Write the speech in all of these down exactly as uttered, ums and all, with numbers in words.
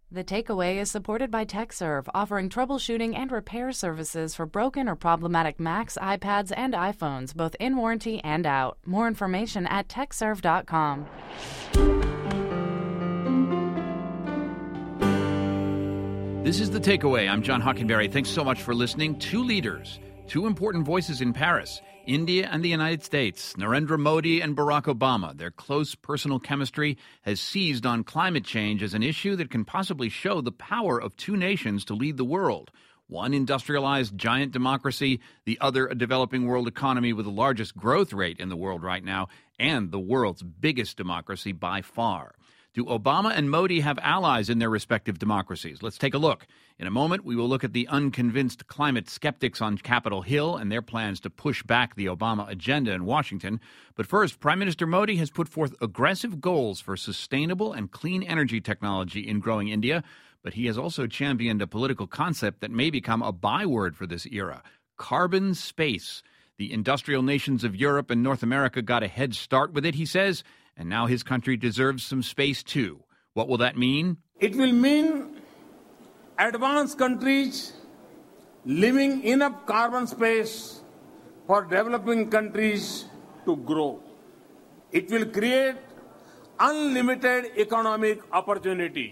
The Takeaway is supported by TechServe, offering troubleshooting and repair services for broken or problematic Macs, iPads, and iPhones, both in warranty and out. More information at tech serve dot com. This is The Takeaway. I'm John Hockenberry. Thanks so much for listening. Two leaders, two important voices in Paris, India and the United States, Narendra Modi and Barack Obama. Their close personal chemistry has seized on climate change as an issue that can possibly show the power of two nations to lead the world. One industrialized giant democracy, the other a developing world economy with the largest growth rate in the world right now, and the world's biggest democracy by far. Do Obama and Modi have allies in their respective democracies? Let's take a look. In a moment, we will look at the unconvinced climate skeptics on Capitol Hill and their plans to push back the Obama agenda in Washington. But first, Prime Minister Modi has put forth aggressive goals for sustainable and clean energy technology in growing India. But he has also championed a political concept that may become a byword for this era: carbon space. The industrial nations of Europe and North America got a head start with it, he says, and now his country deserves some space too. What will that mean? It will mean advanced countries leaving enough carbon space for developing countries to grow. It will create unlimited economic opportunities.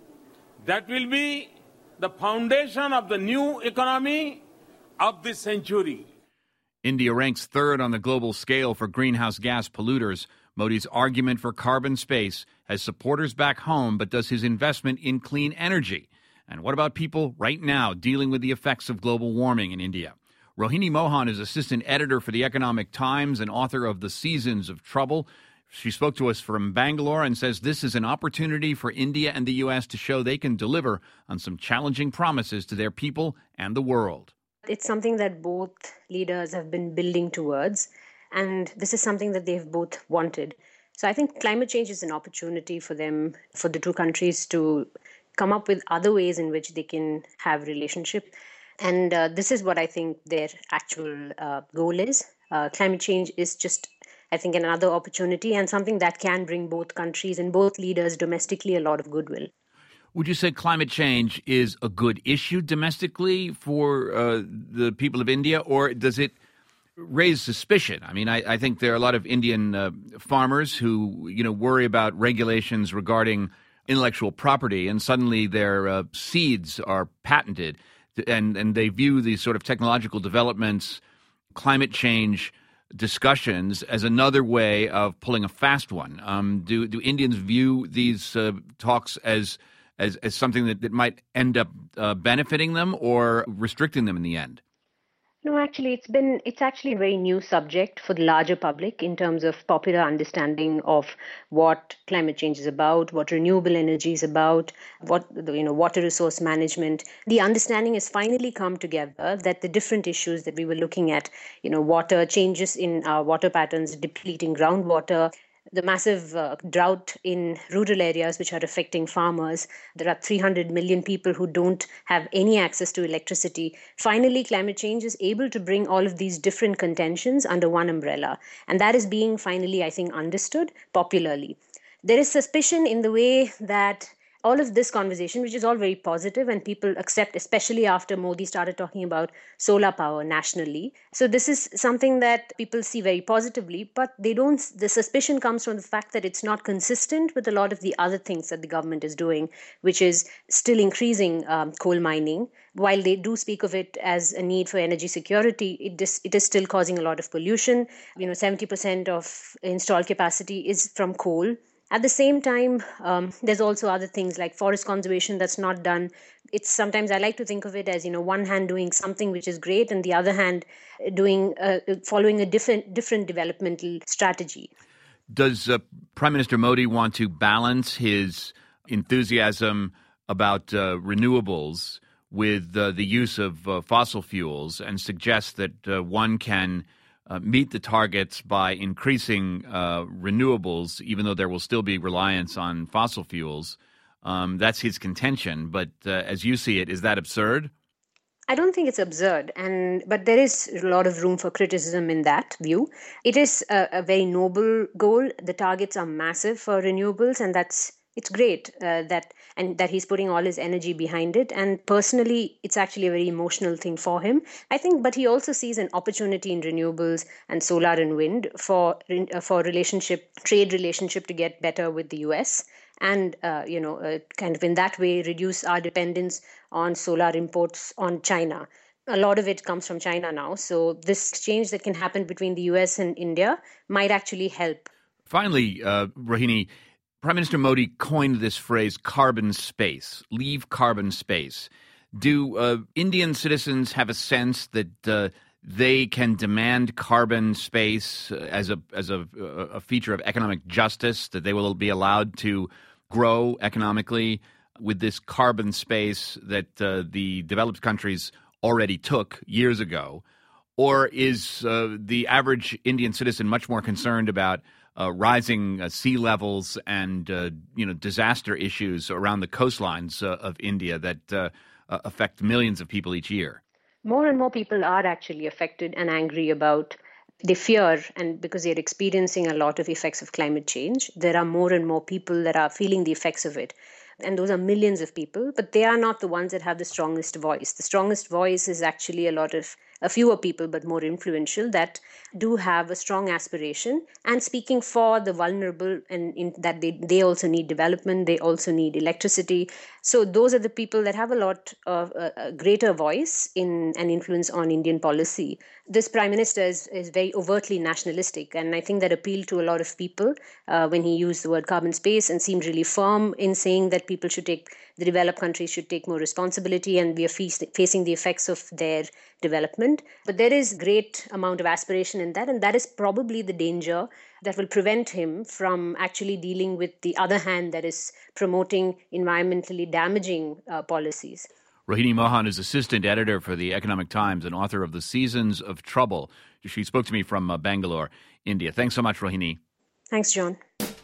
That will be the foundation of the new economy of this century. India ranks third on the global scale for greenhouse gas polluters. Modi's argument for carbon space has supporters back home, but does his investment in clean energy? And what about people right now dealing with the effects of global warming in India? Rohini Mohan is assistant editor for the Economic Times and author of The Seasons of Trouble. She spoke to us from Bangalore and says this is an opportunity for India and the U S to show they can deliver on some challenging promises to their people and the world. It's something that both leaders have been building towards, and this is something that they've both wanted. So I think climate change is an opportunity for them, for the two countries, to come up with other ways in which they can have relationship. And uh, this is what I think their actual uh, goal is. Uh, climate change is just, I think, another opportunity and something that can bring both countries and both leaders domestically a lot of goodwill. Would you say climate change is a good issue domestically for uh, the people of India, or does it raise suspicion? I mean, I, I think there are a lot of Indian uh, farmers who, you know, worry about regulations regarding intellectual property, and suddenly their uh, seeds are patented, and, and they view these sort of technological developments, climate change discussions as another way of pulling a fast one. Um, do, do Indians view these uh, talks as As, as something that, that might end up uh, benefiting them or restricting them in the end? No, actually, it's been it's actually a very new subject for the larger public in terms of popular understanding of what climate change is about, what renewable energy is about, what you know, water resource management. The understanding has finally come together that the different issues that we were looking at, you know, water changes in our water patterns, depleting groundwater, the massive uh, drought in rural areas which are affecting farmers. There are three hundred million people who don't have any access to electricity. Finally, climate change is able to bring all of these different contentions under one umbrella. And that is being finally, I think, understood popularly. There is suspicion in the way that all of this conversation, which is all very positive and people accept, especially after Modi started talking about solar power nationally. So this is something that people see very positively, but they don't, the suspicion comes from the fact that it's not consistent with a lot of the other things that the government is doing, which is still increasing um, coal mining. While they do speak of it as a need for energy security, it is, it is still causing a lot of pollution. You know, seventy percent of installed capacity is from coal. At the same time, um, there's also other things like forest conservation that's not done. It's sometimes I like to think of it as, you know, one hand doing something which is great and the other hand doing uh, following a different different developmental strategy. Does uh, Prime Minister Modi want to balance his enthusiasm about uh, renewables with uh, the use of uh, fossil fuels and suggest that uh, one can Uh, meet the targets by increasing uh, renewables, even though there will still be reliance on fossil fuels? Um, that's his contention. But uh, as you see it, is that absurd? I don't think it's absurd, and but there is a lot of room for criticism in that view. It is a, a very noble goal. The targets are massive for renewables, and that's it's great uh, that and that he's putting all his energy behind it. And personally, it's actually a very emotional thing for him, I think. But he also sees an opportunity in renewables and solar and wind for uh, for relationship, trade relationship to get better with the U S and uh, you know uh, kind of in that way reduce our dependence on solar imports on China. A lot of it comes from China now. So this exchange that can happen between the U S and India might actually help. Finally, uh, Rohini, Prime Minister Modi coined this phrase, carbon space, leave carbon space. Do uh, Indian citizens have a sense that uh, they can demand carbon space as a as a, a feature of economic justice, that they will be allowed to grow economically with this carbon space that uh, the developed countries already took years ago? Or is uh, the average Indian citizen much more concerned about Uh, rising uh, sea levels and uh, you know disaster issues around the coastlines uh, of India that uh, uh, affect millions of people each year? More and more people are actually affected and angry about the fear, and because they're experiencing a lot of effects of climate change, there are more and more people that are feeling the effects of it. And those are millions of people, but they are not the ones that have the strongest voice. The strongest voice is actually a lot of a fewer people, but more influential, that do have a strong aspiration and speaking for the vulnerable, and in that they, they also need development, they also need electricity. So those are the people that have a lot of uh, a greater voice in and influence on Indian policy. This Prime Minister is, is very overtly nationalistic, and I think that appealed to a lot of people uh, when he used the word carbon space and seemed really firm in saying that people should take, the developed countries should take more responsibility, and we are fe- facing the effects of their development. But there is great amount of aspiration in that, and that is probably the danger that will prevent him from actually dealing with the other hand that is promoting environmentally damaging uh, policies. Rohini Mohan is assistant editor for the Economic Times and author of The Seasons of Trouble. She spoke to me from uh, Bangalore, India. Thanks so much, Rohini. Thanks, John.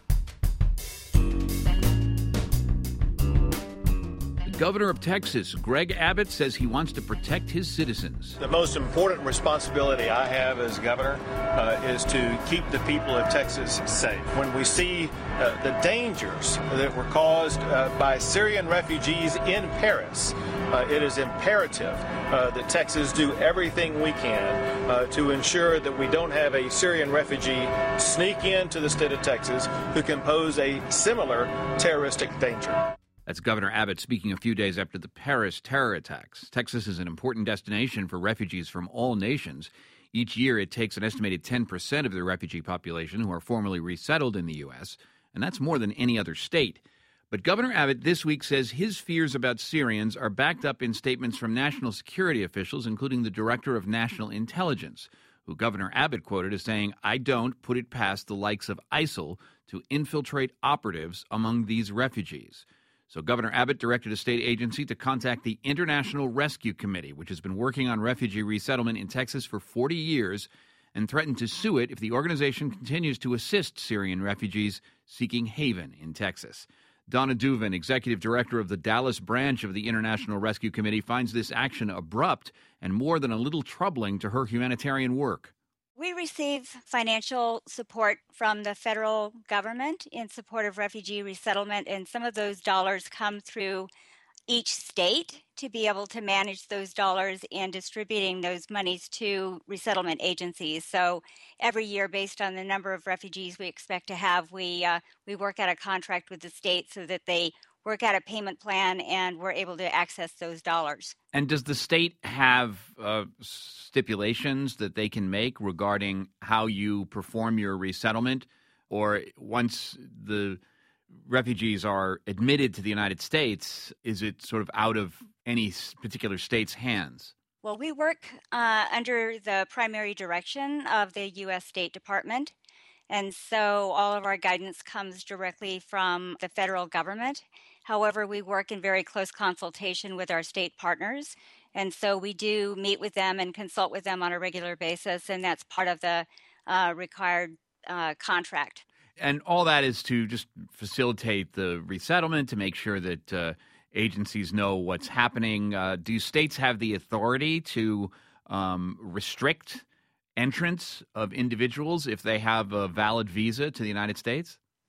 Governor of Texas, Greg Abbott, says he wants to protect his citizens. The most important responsibility I have as governor uh, is to keep the people of Texas safe. When we see uh, the dangers that were caused uh, by Syrian refugees in Paris, uh, it is imperative uh, that Texas do everything we can uh, to ensure that we don't have a Syrian refugee sneak into the state of Texas who can pose a similar terroristic danger. That's Governor Abbott speaking a few days after the Paris terror attacks. Texas is an important destination for refugees from all nations. Each year, it takes an estimated ten percent of the refugee population who are formally resettled in the U S, and that's more than any other state. But Governor Abbott this week says his fears about Syrians are backed up in statements from national security officials, including the Director of National Intelligence, who Governor Abbott quoted as saying, "I don't put it past the likes of ISIL to infiltrate operatives among these refugees." So Governor Abbott directed a state agency to contact the International Rescue Committee, which has been working on refugee resettlement in Texas for forty years, and threatened to sue it if the organization continues to assist Syrian refugees seeking haven in Texas. Donna Duvin, executive director of the Dallas branch of the International Rescue Committee, finds this action abrupt and more than a little troubling to her humanitarian work. We receive financial support from the federal government in support of refugee resettlement, and some of those dollars come through each state to be able to manage those dollars and distributing those monies to resettlement agencies. So every year, based on the number of refugees we expect to have, we uh, we work out a contract with the state so that they work out a payment plan and we're able to access those dollars. And does the state have uh, stipulations that they can make regarding how you perform your resettlement? Or once the refugees are admitted to the United States, is it sort of out of any particular state's hands? Well, we work uh, under the primary direction of the U S State Department. And so all of our guidance comes directly from the federal government. However, we work in very close consultation with our state partners. And so we do meet with them and consult with them on a regular basis. And that's part of the uh, required uh, contract. And all that is to just facilitate the resettlement, to make sure that uh, agencies know what's happening. Uh, do states have the authority to um, restrict entrance of individuals if they have a valid visa to the United States?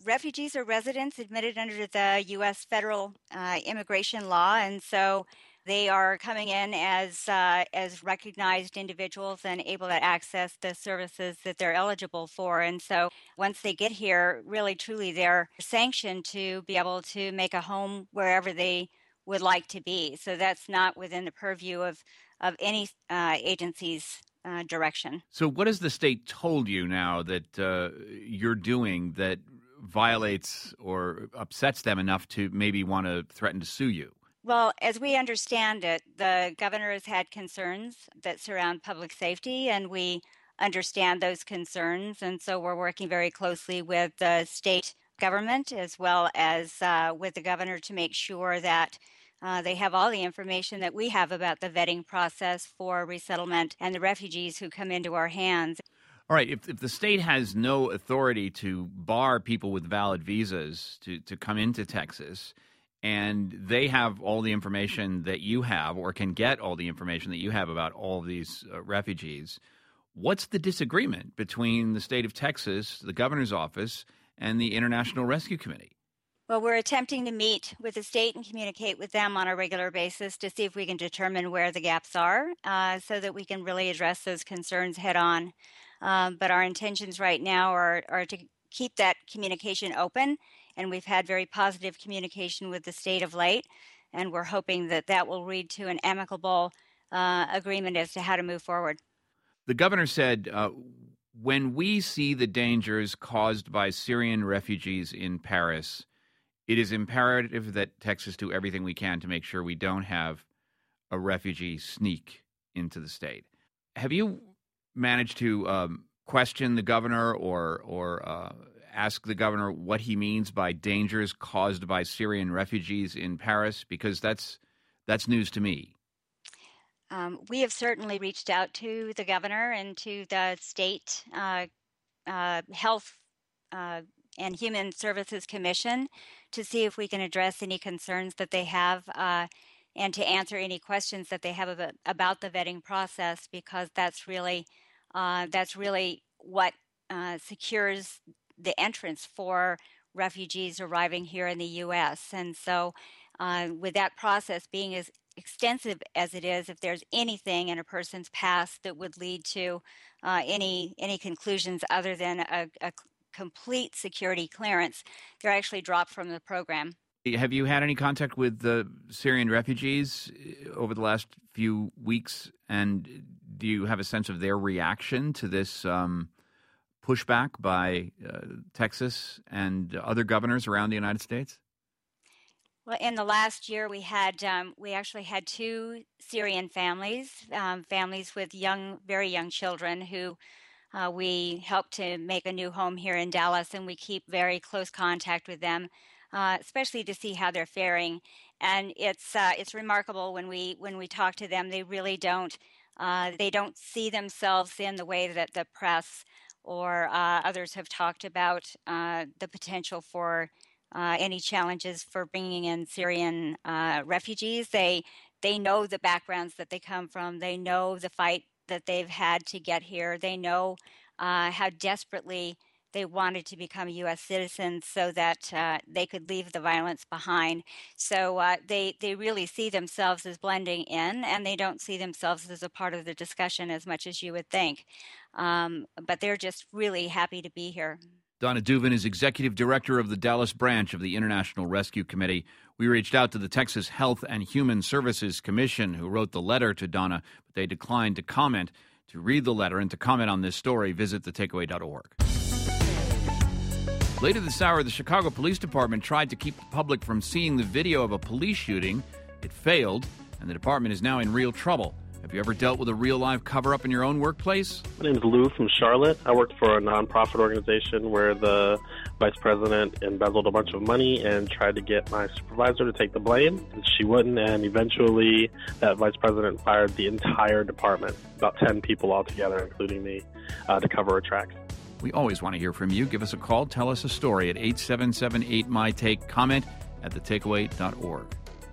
refugees are residents admitted under the U S federal uh, immigration law, and so they are coming in as uh, as recognized individuals and able to access the services that they're eligible for. And so once they get here, really, truly, they're sanctioned to be able to make a home wherever they would like to be. So that's not within the purview of, of any uh, agency's uh, direction. So what has the state told you now that uh, you're doing that violates or upsets them enough to maybe want to threaten to sue you? Well, as we understand it, the governor has had concerns that surround public safety, and we understand those concerns. And so we're working very closely with the state government as well as uh, with the governor to make sure that uh, they have all the information that we have about the vetting process for resettlement and the refugees who come into our hands. All right, if, if the state has no authority to bar people with valid visas to, to come into Texas, and they have all the information that you have or can get all the information that you have about all of these uh, refugees, what's the disagreement between the state of Texas, the governor's office, and the International Rescue Committee? Well, we're attempting to meet with the state and communicate with them on a regular basis to see if we can determine where the gaps are uh, so that we can really address those concerns head on. Um, but our intentions right now are, are to keep that communication open. And we've had very positive communication with the state of late, and we're hoping that that will lead to an amicable uh, agreement as to how to move forward. The governor said, uh, when we see the dangers caused by Syrian refugees in Paris, it is imperative that Texas do everything we can to make sure we don't have a refugee sneak into the state. Have you managed to um, question the governor or or uh, ask the governor what he means by dangers caused by Syrian refugees in Paris? Because that's that's news to me. Um, we have certainly reached out to the governor and to the state uh, uh, health uh, and Human Services Commission to see if we can address any concerns that they have uh, and to answer any questions that they have about, about the vetting process, because that's really uh, that's really what uh, secures the entrance for refugees arriving here in the U S. And so uh, with that process being as extensive as it is, if there's anything in a person's past that would lead to uh, any any conclusions other than a, a complete security clearance, they're actually dropped from the program. Have you had any contact with the Syrian refugees over the last few weeks? And do you have a sense of their reaction to this um, pushback by uh, Texas and other governors around the United States? Well, in the last year, we had um, we actually had two Syrian families, um, families with young, very young children who uh, we helped to make a new home here in Dallas, and we keep very close contact with them, uh, especially to see how they're faring. And it's uh, it's remarkable when we when we talk to them, they really don't uh, they don't see themselves in the way that the press or uh, others have talked about uh, the potential for Uh, any challenges for bringing in Syrian uh, refugees. They they know the backgrounds that they come from. They know the fight that they've had to get here. They know uh, how desperately they wanted to become U S citizens so that uh, they could leave the violence behind. So uh, they, they really see themselves as blending in, and they don't see themselves as a part of the discussion as much as you would think. Um, but they're just really happy to be here. Donna Duvin is executive director of the Dallas branch of the International Rescue Committee. We reached out to the Texas Health and Human Services Commission, who wrote the letter to Donna, but they declined to comment. To read the letter and to comment on this story, visit the takeaway dot org. Later this hour, the Chicago Police Department tried to keep the public from seeing the video of a police shooting. It failed, and the department is now in real trouble. Have you ever dealt with a real-life cover-up in your own workplace? My name is Lou from Charlotte. I worked for a nonprofit organization where the vice president embezzled a bunch of money and tried to get my supervisor to take the blame. She wouldn't, and eventually that vice president fired the entire department, about ten people altogether, including me, uh, to cover her tracks. We always want to hear from you. Give us a call. Tell us a story at eight seven seven eight, M Y, T A K E. Comment at the takeaway dot org.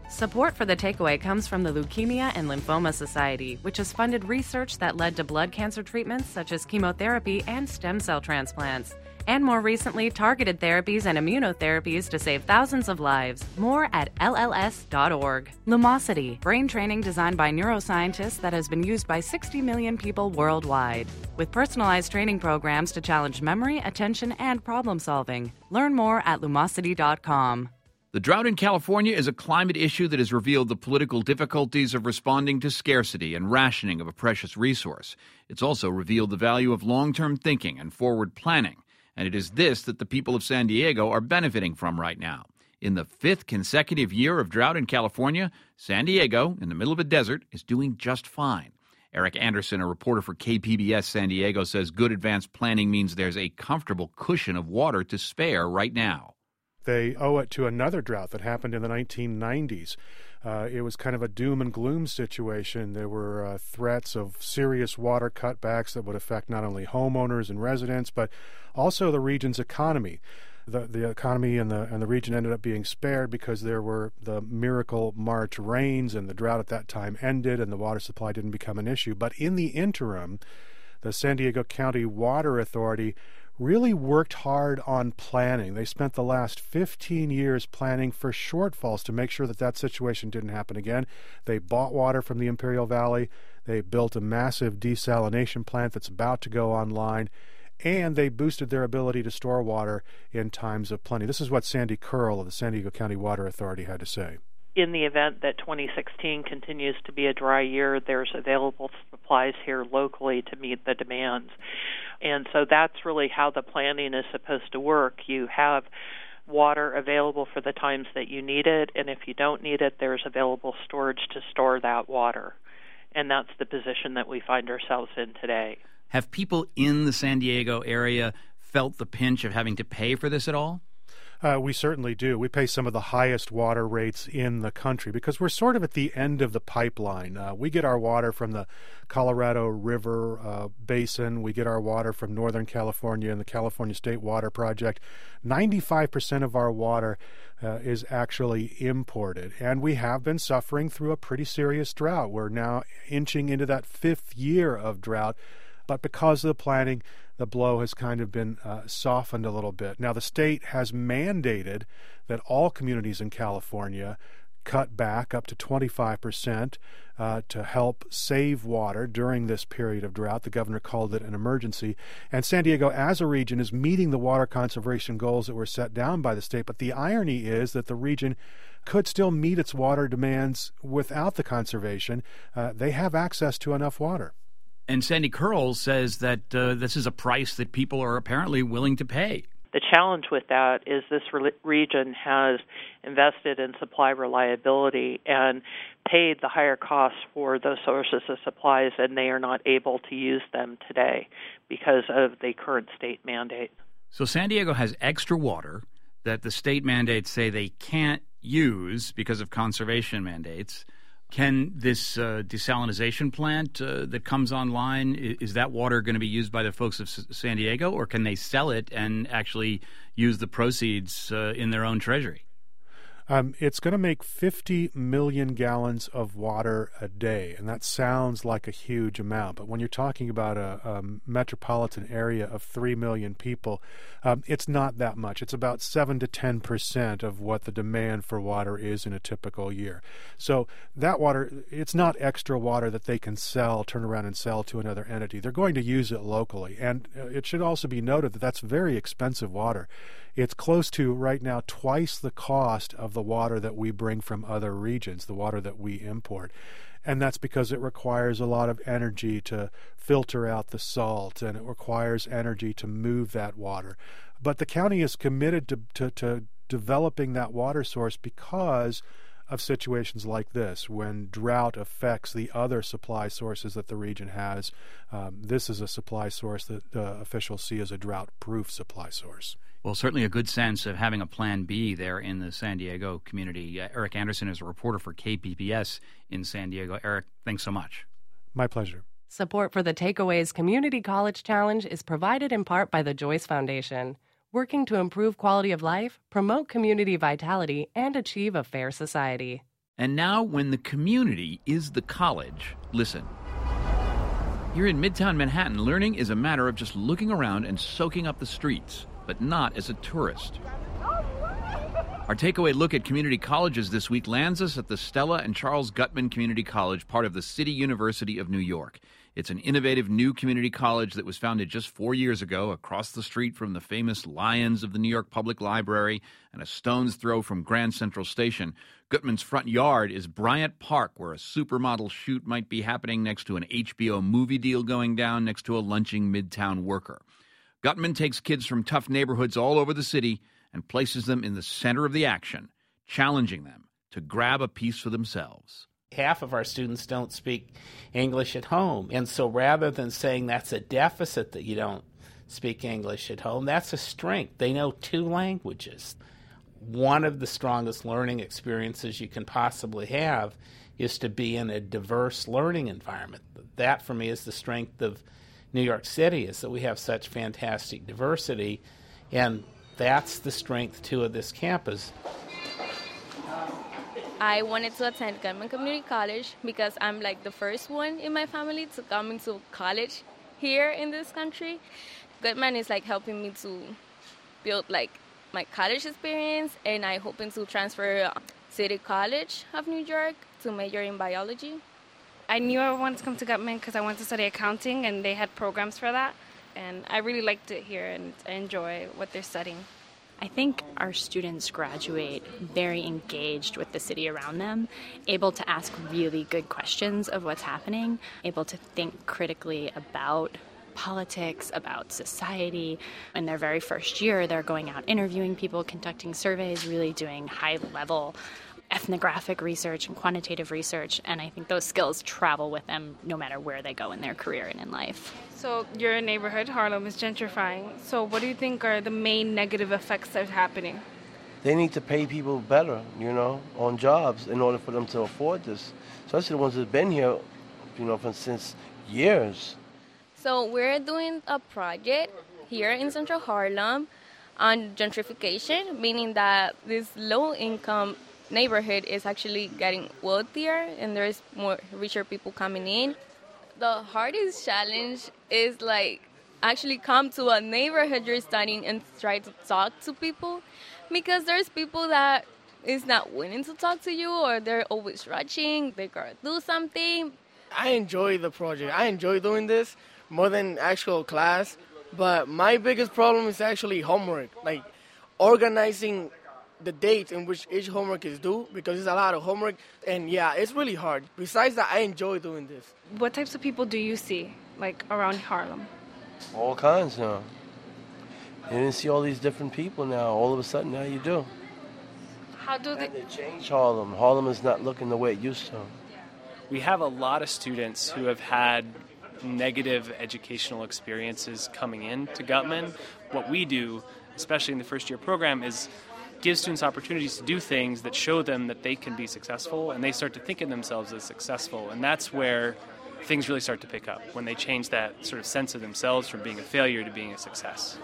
Support for The Takeaway comes from the Leukemia and Lymphoma Society, which has funded research that led to blood cancer treatments such as chemotherapy and stem cell transplants. And more recently, targeted therapies and immunotherapies to save thousands of lives. More at L L S dot org. Lumosity, brain training designed by neuroscientists that has been used by sixty million people worldwide. With personalized training programs to challenge memory, attention, and problem solving. Learn more at lumosity dot com. The drought in California is a climate issue that has revealed the political difficulties of responding to scarcity and rationing of a precious resource. It's also revealed the value of long-term thinking and forward planning. And it is this that the people of San Diego are benefiting from right now. In the fifth consecutive year of drought in California, San Diego, in the middle of a desert, is doing just fine. Eric Anderson, a reporter for K P B S San Diego, says good advanced planning means there's a comfortable cushion of water to spare right now. They owe it to another drought that happened in the nineteen nineties. Uh, it was kind of a doom and gloom situation. There were uh, threats of serious water cutbacks that would affect not only homeowners and residents, but also the region's economy. The, the economy and the and the region ended up being spared because there were the miracle March rains, and the drought at that time ended, and the water supply didn't become an issue. But in the interim, the San Diego County Water Authority really worked hard on planning. They spent the last fifteen years planning for shortfalls to make sure that that situation didn't happen again. They bought water from the Imperial Valley. They built a massive desalination plant that's about to go online. And they boosted their ability to store water in times of plenty. This is what Sandy Curl of the San Diego County Water Authority had to say. In the event that twenty sixteen continues to be a dry year, there's available supplies here locally to meet the demands. And so that's really how the planning is supposed to work. You have water available for the times that you need it, and if you don't need it, there's available storage to store that water. And that's the position that we find ourselves in today. Have people in the San Diego area felt the pinch of having to pay for this at all? Uh, we certainly do. We pay some of the highest water rates in the country because we're sort of at the end of the pipeline. Uh, we get our water from the Colorado River uh, Basin. We get our water from Northern California and the California State Water Project. ninety-five percent of our water uh, is actually imported, and we have been suffering through a pretty serious drought. We're now inching into that fifth year of drought. But because of the planning, the blow has kind of been uh, softened a little bit. Now, the state has mandated that all communities in California cut back up to twenty-five percent uh, to help save water during this period of drought. The governor called it an emergency. And San Diego, as a region, is meeting the water conservation goals that were set down by the state. But the irony is that the region could still meet its water demands without the conservation. Uh, they have access to enough water. And Sandy Curl says that uh, this is a price that people are apparently willing to pay. The challenge with that is this re- region has invested in supply reliability and paid the higher costs for those sources of supplies, and they are not able to use them today because of the current state mandate. So San Diego has extra water that the state mandates say they can't use because of conservation mandates. Can this uh, desalination plant uh, that comes online, is that water going to be used by the folks of S- San Diego, or can they sell it and actually use the proceeds uh, in their own treasury? Um, it's going to make fifty million gallons of water a day, and that sounds like a huge amount. But when you're talking about a, a metropolitan area of three million people, um, it's not that much. It's about seven to ten percent of what the demand for water is in a typical year. So that water, it's not extra water that they can sell, turn around and sell to another entity. They're going to use it locally. And it should also be noted that that's very expensive water. It's close to, right now, twice the cost of the water that we bring from other regions, the water that we import. And that's because it requires a lot of energy to filter out the salt, and it requires energy to move that water. But the county is committed to, to, to developing that water source because of situations like this, when drought affects the other supply sources that the region has. Um, this is a supply source that uh, officials see as a drought-proof supply source. Well, certainly a good sense of having a plan B there in the San Diego community. Uh, Eric Anderson is a reporter for K P B S in San Diego. Eric, thanks so much. My pleasure. Support for the Takeaways Community College Challenge is provided in part by the Joyce Foundation, working to improve quality of life, promote community vitality, and achieve a fair society. And now, when the community is the college, listen. Here in Midtown Manhattan, learning is a matter of just looking around and soaking up the streets, but not as a tourist. Our takeaway look at community colleges this week lands us at the Stella and Charles Guttman Community College, part of the City University of New York. It's an innovative new community college that was founded just four years ago across the street from the famous Lions of the New York Public Library and a stone's throw from Grand Central Station. Guttman's front yard is Bryant Park, where a supermodel shoot might be happening next to an H B O movie deal going down next to a lunching Midtown worker. Guttman takes kids from tough neighborhoods all over the city and places them in the center of the action, challenging them to grab a piece for themselves. Half of our students don't speak English at home. And so rather than saying that's a deficit that you don't speak English at home, that's a strength. They know two languages. One of the strongest learning experiences you can possibly have is to be in a diverse learning environment. That, for me, is the strength of New York City, is that we have such fantastic diversity, and that's the strength, too, of this campus. I wanted to attend Guttman Community College because I'm like the first one in my family to come into college here in this country. Guttman is like helping me to build like my college experience, and I hoping to transfer City College of New York to major in biology. I knew I wanted to come to Guttman because I wanted to study accounting, and they had programs for that. And I really liked it here, and I enjoy what they're studying. I think our students graduate very engaged with the city around them, able to ask really good questions of what's happening, able to think critically about politics, about society. In their very first year, they're going out interviewing people, conducting surveys, really doing high-level ethnographic research and quantitative research, and I think those skills travel with them no matter where they go in their career and in life. So your neighborhood, Harlem, is gentrifying. So what do you think are the main negative effects that are happening? They need to pay people better, you know, on jobs in order for them to afford this, especially the ones that have been here, you know, for, since years. So we're doing a project here in Central Harlem on gentrification, meaning that this low-income neighborhood is actually getting wealthier and there's more richer people coming in. The hardest challenge is like actually come to a neighborhood you're studying and try to talk to people, because there's people that is not willing to talk to you, or they're always rushing, they gotta do something. I enjoy the project. I enjoy doing this more than actual class, but my biggest problem is actually homework, like organizing the date in which each homework is due, because it's a lot of homework, and yeah, it's really hard. Besides that, I enjoy doing this. What types of people do you see, like, around Harlem? All kinds now. You didn't see all these different people now. All of a sudden, now you do. How do they... they change Harlem? Harlem is not looking the way it used to. We have a lot of students who have had negative educational experiences coming in to Guttman. What we do, especially in the first year program, is give students opportunities to do things that show them that they can be successful, and they start to think of themselves as successful. And that's where things really start to pick up, when they change that sort of sense of themselves from being a failure to being a success.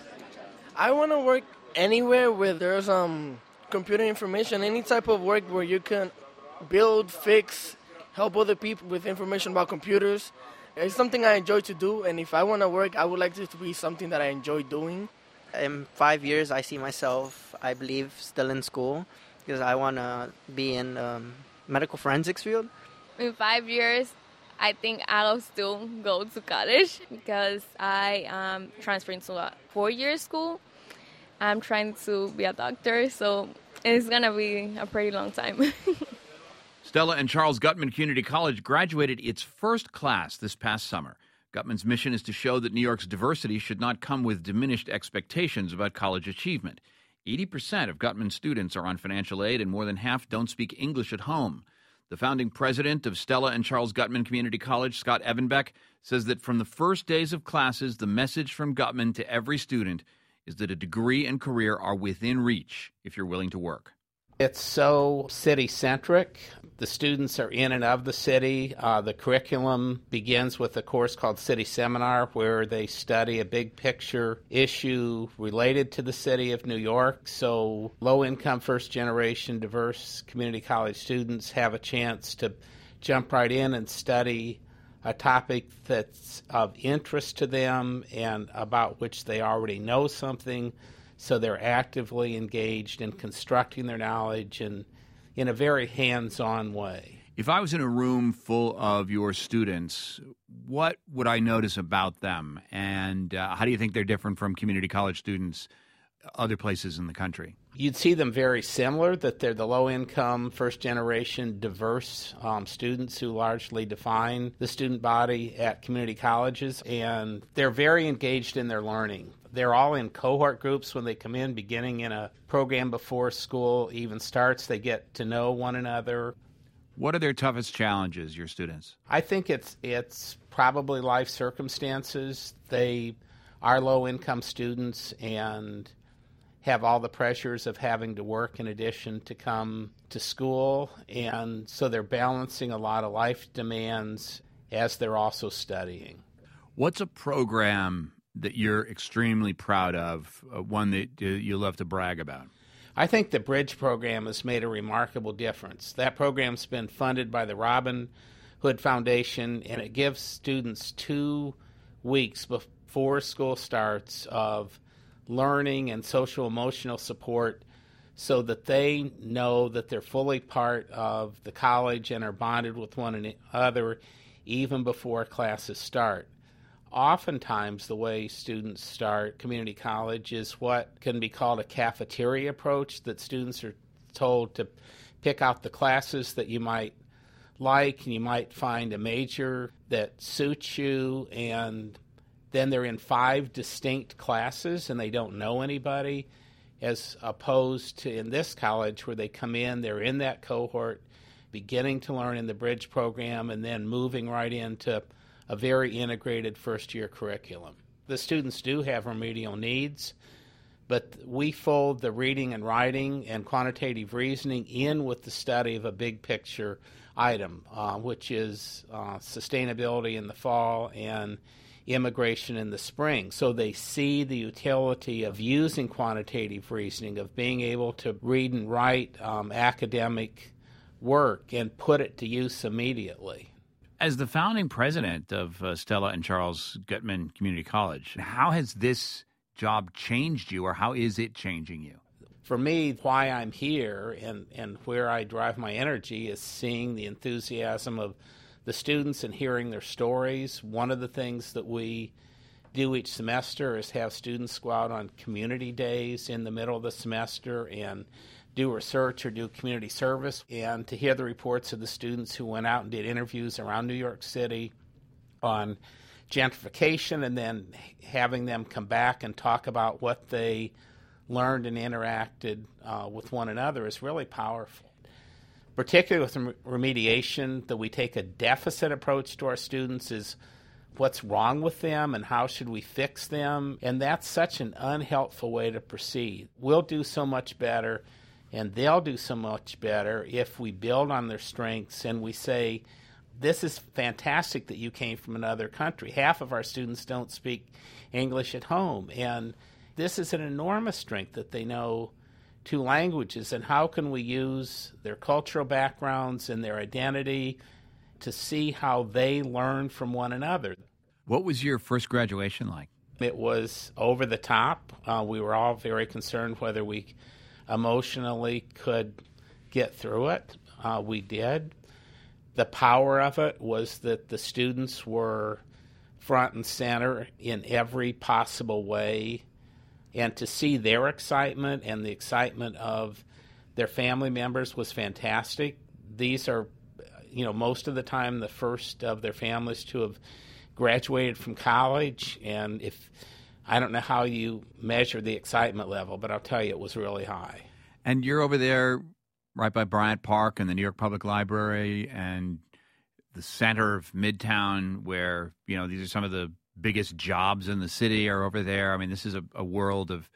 I want to work anywhere where there's um computer information, any type of work where you can build, fix, help other people with information about computers. It's something I enjoy to do, and if I want to work, I would like it to be something that I enjoy doing. In five years, I see myself, I believe, still in school, because I want to be in um, medical forensics field. In five years, I think I'll still go to college, because I am transferring to a four-year school. I'm trying to be a doctor, so it's going to be a pretty long time. Stella and Charles Guttman Community College graduated its first class this past summer. Guttman's mission is to show that New York's diversity should not come with diminished expectations about college achievement. eighty percent of Guttman students are on financial aid, and more than half don't speak English at home. The founding president of Stella and Charles Guttman Community College, Scott Evenbeck, says that from the first days of classes, the message from Guttman to every student is that a degree and career are within reach if you're willing to work. It's so city-centric. The students are in and of the city. Uh, the curriculum begins with a course called City Seminar, where they study a big picture issue related to the city of New York. So low-income, first-generation, diverse community college students have a chance to jump right in and study a topic that's of interest to them and about which they already know something. So they're actively engaged in constructing their knowledge and in a very hands-on way. If I was in a room full of your students, what would I notice about them? And uh, how do you think they're different from community college students other places in the country? You'd see them very similar, that they're the low-income, first-generation, diverse um, students who largely define the student body at community colleges, and they're very engaged in their learning. They're all in cohort groups when they come in, beginning in a program before school even starts. They get to know one another. What are their toughest challenges, your students? I think it's it's probably life circumstances. They are low-income students and have all the pressures of having to work in addition to come to school, and so they're balancing a lot of life demands as they're also studying. What's a program that you're extremely proud of, uh, one that uh, you love to brag about? I think the Bridge program has made a remarkable difference. That program's been funded by the Robin Hood Foundation, and it gives students two weeks before school starts of learning and social emotional support so that they know that they're fully part of the college and are bonded with one another even before classes start. Oftentimes, the way students start community college is what can be called a cafeteria approach, that students are told to pick out the classes that you might like, and you might find a major that suits you, and then they're in five distinct classes and they don't know anybody, as opposed to in this college where they come in, they're in that cohort, beginning to learn in the Bridge program, and then moving right into a very integrated first-year curriculum. The students do have remedial needs, but we fold the reading and writing and quantitative reasoning in with the study of a big picture item, uh, which is uh, sustainability in the fall and immigration in the spring. So they see the utility of using quantitative reasoning, of being able to read and write um, academic work and put it to use immediately. As the founding president of uh, Stella and Charles Gutman Community College, how has this job changed you, or how is it changing you? For me, why I'm here and, and where I drive my energy is seeing the enthusiasm of the students and hearing their stories. One of the things that we do each semester is have students go out on community days in the middle of the semester and do research or do community service, and to hear the reports of the students who went out and did interviews around New York City on gentrification, and then having them come back and talk about what they learned and interacted uh, with one another is really powerful. Particularly with remediation, that we take a deficit approach to our students is what's wrong with them and how should we fix them, and that's such an unhelpful way to proceed. We'll do so much better and they'll do so much better if we build on their strengths and we say, this is fantastic that you came from another country. Half of our students don't speak English at home, and this is an enormous strength that they know two languages, and how can we use their cultural backgrounds and their identity to see how they learn from one another. What was your first graduation like? It was over the top. Uh, we were all very concerned whether we emotionally could get through it. Uh, we did. The power of it was that the students were front and center in every possible way, and to see their excitement and the excitement of their family members was fantastic. These are, you know, most of the time the first of their families to have graduated from college, and if I don't know how you measure the excitement level, but I'll tell you it was really high. And you're over there right by Bryant Park and the New York Public Library and the center of Midtown, where, you know, these are some of the biggest jobs in the city are over there. I mean, this is a, a world of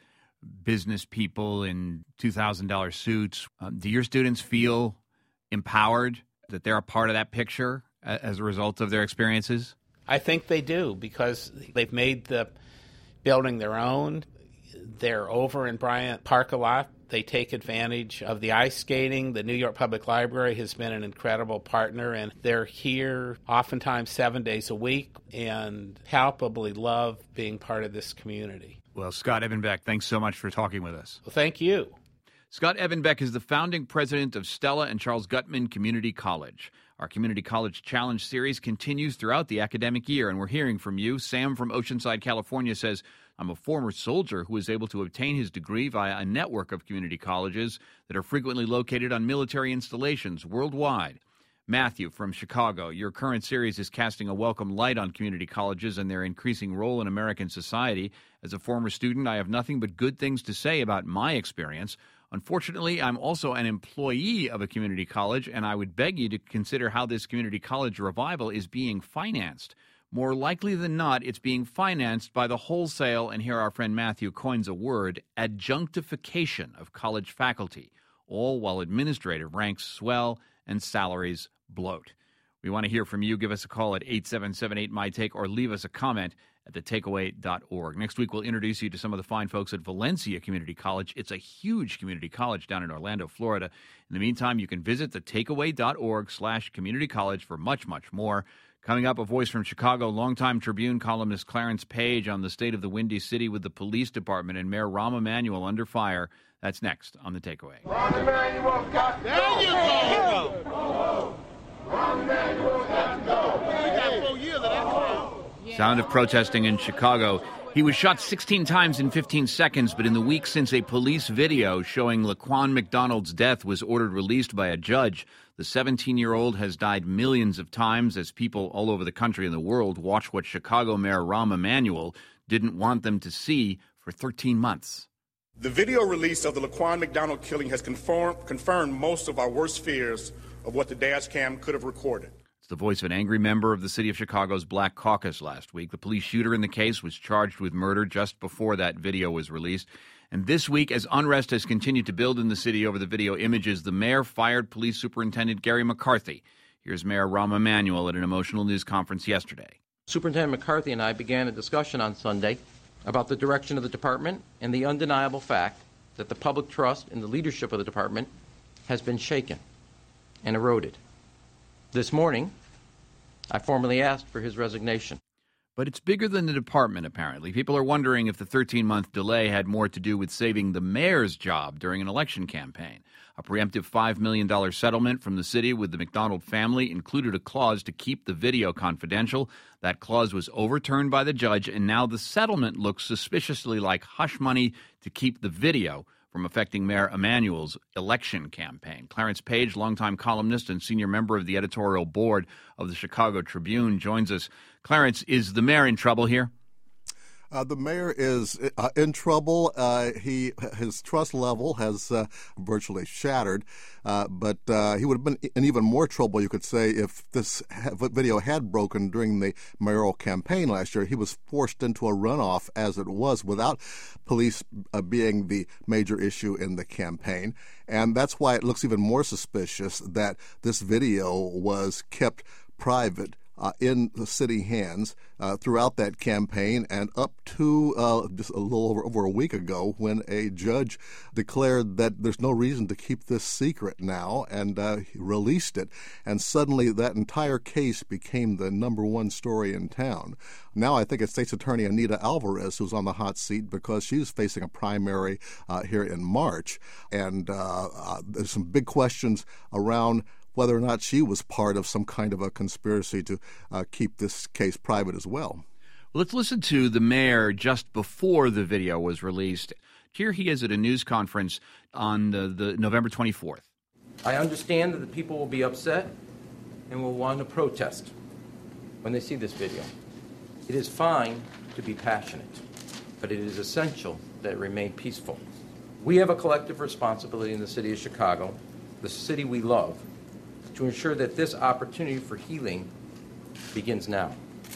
business people in two thousand dollars suits. Um, do your students feel empowered that they're a part of that picture as a result of their experiences? I think they do, because they've made the building their own. They're over in Bryant Park a lot. They take advantage of the ice skating. The New York Public Library has been an incredible partner, and they're here oftentimes seven days a week and palpably love being part of this community. Well, Scott Evenbeck, thanks so much for talking with us. Well, thank you. Scott Evenbeck is the founding president of Stella and Charles Gutman Community College. Our Community College Challenge series continues throughout the academic year, and we're hearing from you. Sam from Oceanside, California says, I'm a former soldier who was able to obtain his degree via a network of community colleges that are frequently located on military installations worldwide. Matthew from Chicago, your current series is casting a welcome light on community colleges and their increasing role in American society. As a former student, I have nothing but good things to say about my experience. Unfortunately, I'm also an employee of a community college, and I would beg you to consider how this community college revival is being financed. More likely than not, it's being financed by the wholesale, and here our friend Matthew coins a word, adjunctification of college faculty, all while administrative ranks swell and salaries bloat. We want to hear from you. Give us a call at eight seven seven eight, M Y Take or leave us a comment at the takeaway dot org. Next week, we'll introduce you to some of the fine folks at Valencia Community College. It's a huge community college down in Orlando, Florida. In the meantime, you can visit the takeaway dot org slash community college for much, much more. Coming up, a voice from Chicago, longtime Tribune columnist Clarence Page on the state of the Windy City with the police department and Mayor Rahm Emanuel under fire. That's next on The Takeaway. Rahm Emanuel got to go. There you go. go. Rahm Emanuel got to go. We got four years of that crowd. Sound of protesting in Chicago. He was shot sixteen times in fifteen seconds, but in the week since a police video showing Laquan McDonald's death was ordered released by a judge, the seventeen-year-old has died millions of times as people all over the country and the world watch what Chicago Mayor Rahm Emanuel didn't want them to see for thirteen months. The video release of the Laquan McDonald killing has confirmed, confirmed most of our worst fears of what the dash cam could have recorded. It's the voice of an angry member of the city of Chicago's Black Caucus last week. The police shooter in the case was charged with murder just before that video was released. And this week, as unrest has continued to build in the city over the video images, the mayor fired Police Superintendent Gary McCarthy. Here's Mayor Rahm Emanuel at an emotional news conference yesterday. Superintendent McCarthy and I began a discussion on Sunday about the direction of the department and the undeniable fact that the public trust in the leadership of the department has been shaken and eroded. This morning, I formally asked for his resignation. But it's bigger than the department, apparently. People are wondering if the thirteen-month delay had more to do with saving the mayor's job during an election campaign. A preemptive five million dollars settlement from the city with the McDonald family included a clause to keep the video confidential. That clause was overturned by the judge, and now the settlement looks suspiciously like hush money to keep the video from affecting Mayor Emanuel's election campaign. Clarence Page, longtime columnist and senior member of the editorial board of the Chicago Tribune, joins us. Clarence, is the mayor in trouble here? Uh, the mayor is uh, in trouble. Uh, he his trust level has uh, virtually shattered, uh, but uh, he would have been in even more trouble, you could say, if this video had broken during the mayoral campaign last year. He was forced into a runoff as it was, without police uh, being the major issue in the campaign, and that's why it looks even more suspicious that this video was kept private Uh, in the city hands uh, throughout that campaign and up to uh, just a little over, over a week ago, when a judge declared that there's no reason to keep this secret now, and uh, he released it. And suddenly that entire case became the number one story in town. Now I think it's State's Attorney Anita Alvarez who's on the hot seat because she's facing a primary uh, here in March. And uh, uh, there's some big questions around whether or not she was part of some kind of a conspiracy to uh, keep this case private as well. Well, let's listen to the mayor just before the video was released. Here he is at a news conference on the, the November twenty-fourth. I understand that the people will be upset and will want to protest when they see this video. It is fine to be passionate, but it is essential that it remain peaceful. We have a collective responsibility in the city of Chicago, the city we love, to ensure that this opportunity for healing begins now.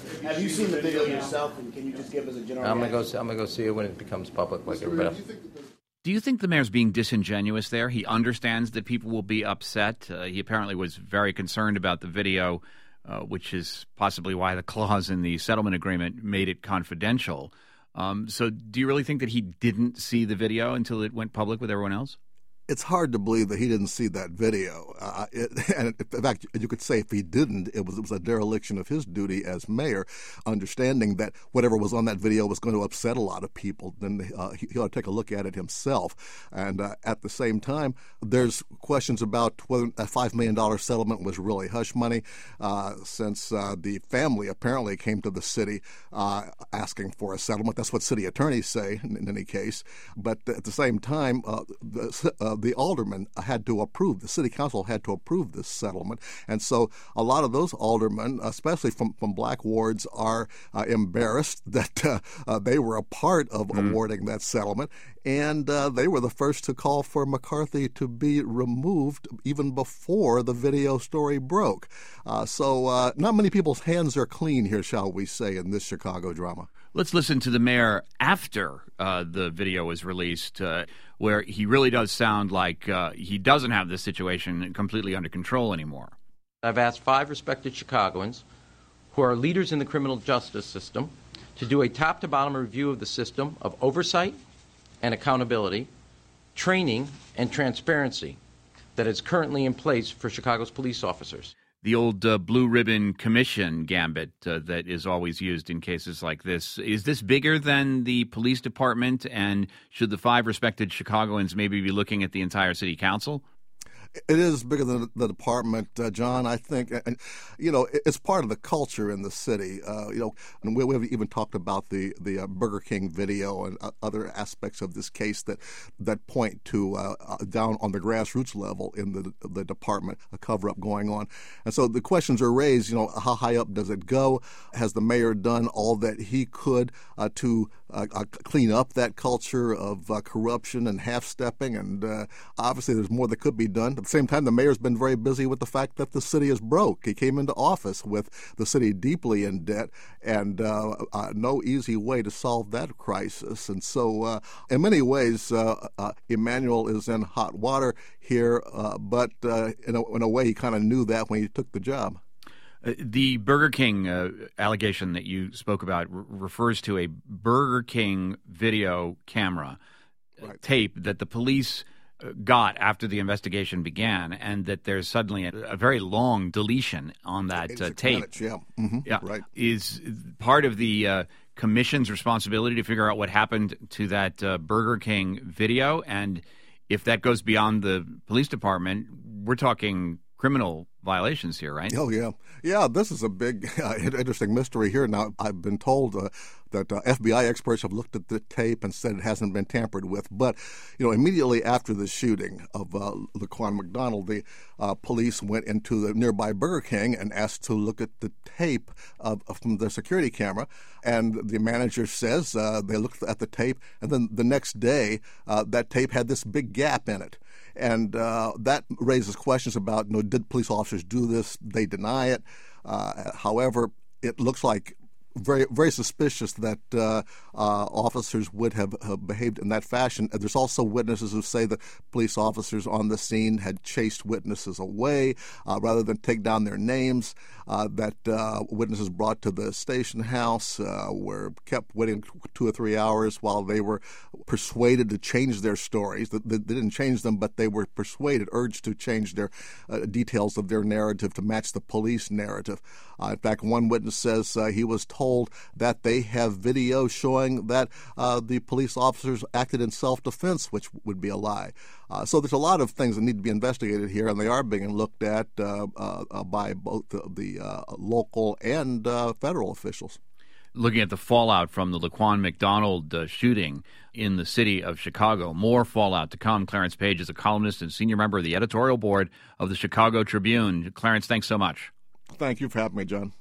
Have you seen the video yourself, and can you just give us a general I'm gonna go. reaction? I'm gonna go see it when it becomes public, like everybody else. Do you think the mayor's being disingenuous there? He understands that people will be upset. Uh, he apparently was very concerned about the video, uh, which is possibly why the clause in the settlement agreement made it confidential. Um, so do you really think that he didn't see the video until it went public with everyone else? It's hard to believe that he didn't see that video. Uh, it, and in fact, you could say if he didn't, it was, it was a dereliction of his duty as mayor, understanding that whatever was on that video was going to upset a lot of people. Then uh, he, he ought to take a look at it himself. And uh, at the same time, there's questions about whether a five million dollars settlement was really hush money, uh, since uh, the family apparently came to the city uh, asking for a settlement. That's what city attorneys say in, in any case. But at the same time, uh, the, uh, the aldermen had to approve, the city council had to approve this settlement. And so a lot of those aldermen, especially from, from black wards, are uh, embarrassed that uh, uh, they were a part of mm. awarding that settlement. And uh, they were the first to call for McCarthy to be removed even before the video story broke. Uh, so uh, not many people's hands are clean here, shall we say, in this Chicago drama. Let's listen to the mayor after uh, the video was released, uh, where he really does sound like uh, he doesn't have this situation completely under control anymore. I've asked five respected Chicagoans who are leaders in the criminal justice system to do a top-to-bottom review of the system of oversight and accountability, training, and transparency that is currently in place for Chicago's police officers. The old uh, blue ribbon commission gambit uh, that is always used in cases like this. Is this bigger than the police department, and should the five respected Chicagoans maybe be looking at the entire city council? It is bigger than the department, uh, John, I think. And, you know, it's part of the culture in the city. Uh, you know, and we, we've even talked about the, the uh, Burger King video and uh, other aspects of this case that that point to uh, uh, down on the grassroots level in the the department, a cover-up going on. And so the questions are raised, you know, how high up does it go? Has the mayor done all that he could uh, to uh, uh, clean up that culture of uh, corruption and half-stepping? And uh, obviously there's more that could be done. At the same time, the mayor's been very busy with the fact that the city is broke. He came into office with the city deeply in debt and uh, uh, no easy way to solve that crisis. And so uh, in many ways, uh, uh, Emanuel is in hot water here, uh, but uh, in, a, in a way he kind of knew that when he took the job. Uh, the Burger King uh, allegation that you spoke about r- refers to a Burger King video camera right. tape that the police got after the investigation began, and that there's suddenly a, a very long deletion on that uh, tape. Minutes, yeah, mm-hmm. yeah, right. Is part of the uh, commission's responsibility to figure out what happened to that uh, Burger King video, and if that goes beyond the police department, we're talking criminal violations here, right? Oh, yeah. Yeah, this is a big, uh, interesting mystery here. Now, I've been told uh, that uh, F B I experts have looked at the tape and said it hasn't been tampered with. But, you know, immediately after the shooting of uh, Laquan McDonald, the uh, police went into the nearby Burger King and asked to look at the tape of, of, from the security camera. And the manager says uh, they looked at the tape, and then the next day, uh, that tape had this big gap in it. And uh, that raises questions about, you know, did police officers do this? They deny it. Uh, however, it looks like very, very suspicious that uh, uh, officers would have, have behaved in that fashion. There's also witnesses who say that police officers on the scene had chased witnesses away uh, rather than take down their names, uh, that uh, witnesses brought to the station house uh, were kept waiting two or three hours while they were persuaded to change their stories. They, they didn't change them, but they were persuaded, urged to change their uh, details of their narrative to match the police narrative. Uh, in fact, one witness says uh, he was told told that they have video showing that uh, the police officers acted in self-defense, which would be a lie. Uh, so there's a lot of things that need to be investigated here, and they are being looked at uh, uh, by both the, the uh, local and uh, federal officials. Looking at the fallout from the Laquan McDonald uh, shooting in the city of Chicago, more fallout to come. Clarence Page is a columnist and senior member of the editorial board of the Chicago Tribune. Clarence, thanks so much. Thank you for having me, John.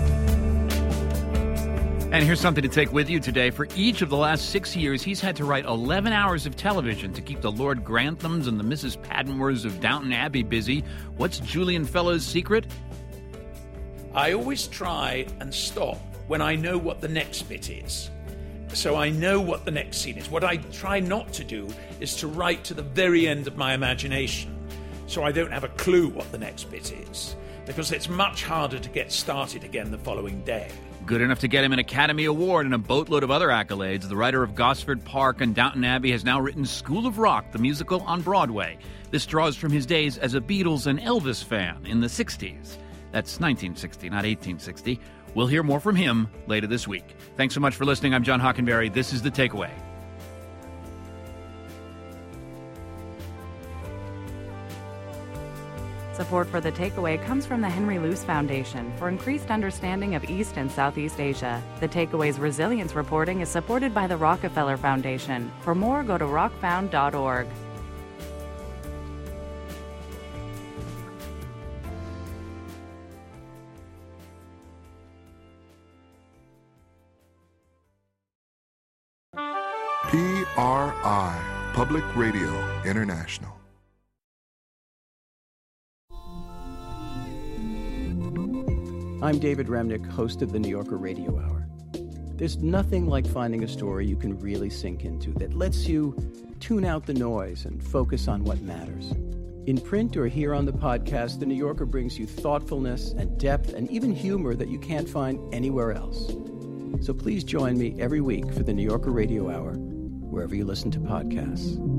And here's something to take with you today. For each of the last six years, he's had to write eleven hours of television to keep the Lord Granthams and the Missus Padmores of Downton Abbey busy. What's Julian Fellowes' secret? I always try and stop when I know what the next bit is. So I know what the next scene is. What I try not to do is to write to the very end of my imagination, so I don't have a clue what the next bit is, because it's much harder to get started again the following day. Good enough to get him an Academy Award and a boatload of other accolades, the writer of Gosford Park and Downton Abbey has now written School of Rock, the musical, on Broadway. This draws from his days as a Beatles and Elvis fan in the sixties. That's nineteen sixty, not eighteen sixty. We'll hear more from him later this week. Thanks so much for listening. I'm John Hockenberry. This is The Takeaway. Support for The Takeaway comes from the Henry Luce Foundation for increased understanding of East and Southeast Asia. The Takeaway's resilience reporting is supported by the Rockefeller Foundation. For more, go to rock found dot org. P R I, Public Radio International. I'm David Remnick, host of the New Yorker Radio Hour. There's nothing like finding a story you can really sink into that lets you tune out the noise and focus on what matters. In print or here on the podcast, The New Yorker brings you thoughtfulness and depth and even humor that you can't find anywhere else. So please join me every week for the New Yorker Radio Hour, wherever you listen to podcasts.